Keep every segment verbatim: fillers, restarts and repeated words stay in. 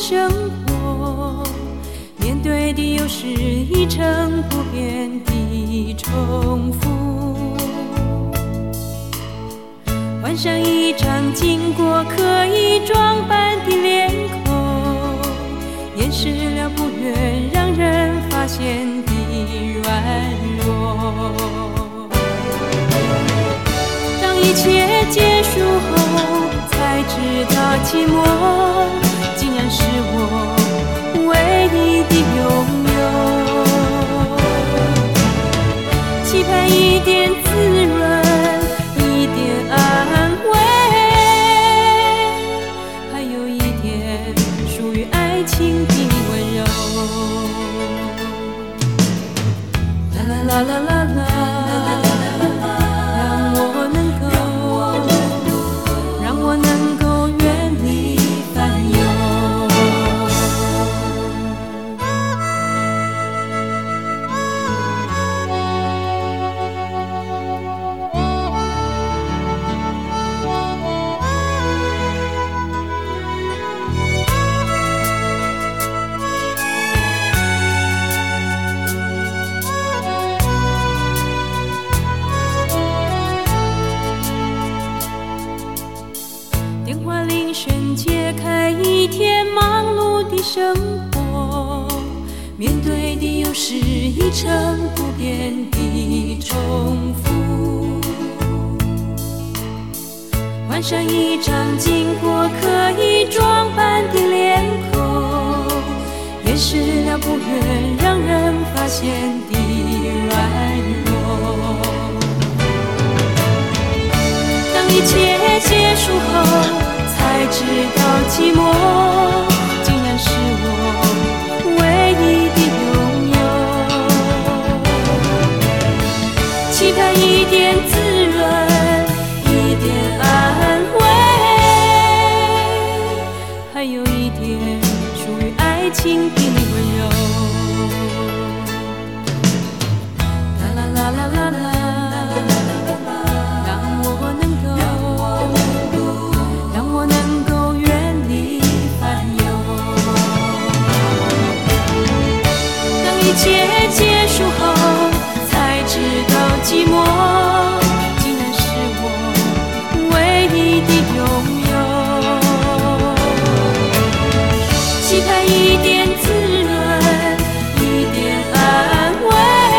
生活，面对的又是一成不变的重复。换上一张经过刻意装扮的脸孔，掩饰了不愿让人发现的软弱。当一切结束后，才知道寂寞竟然是我唯一的拥有。期盼一点滋润，一点安慰，还有一点属于爱情的温柔。啦啦啦啦啦啦，让我能够，让我能够远离烦忧。电话铃声揭开一天忙碌的生活，面对的又是一成不变的重复。换上一张经过刻意装扮的脸孔，掩饰了不愿让人发现的软弱。当一切结束后，才知道寂寞竟然是我唯一的拥有。期盼一点滋润，一点安慰，还有一点属于爱情的温柔。啦啦啦啦啦啦，一切结束后，才知道寂寞竟然是我唯一的拥有。期盼一点滋润，一点安慰，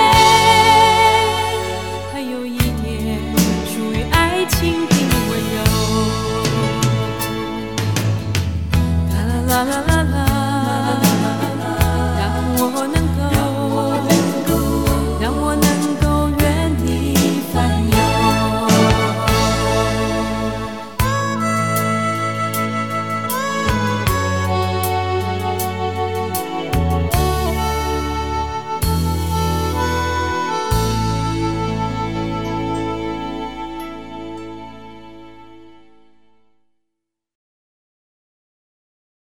还有一点属于爱情的温柔。啦啦啦啦啦啦，让我能